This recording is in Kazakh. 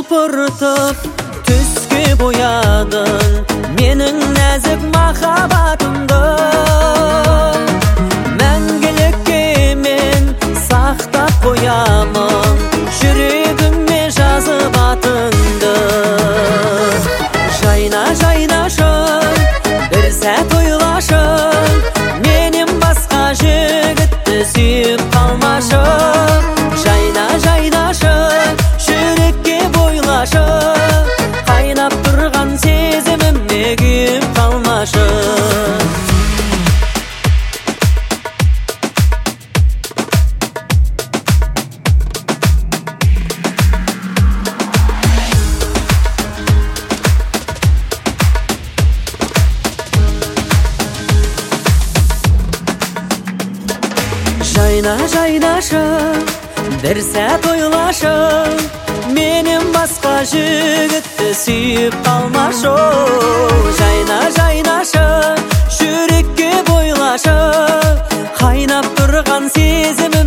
Шымпыртып түске боядың менің нәзік махаббатымды. Мәңгілікке мен сақтап қоямын, жүрегіме жазып атыңды. Жайна жайнашы, бір сәт ойлашы, менен басқа жігітті сүйіп қалмашы. Жайна жайнашы, жүрекке бойлашы, қайнап тұрған сезіміме күйіп қалмашы. Жайна жайнашы, бір сәт ойлашы, менен басқа жігітті сүйіп қалмашы. Жайна жайнашы, жүрекке бойлашы, қайнап тұрған сезімі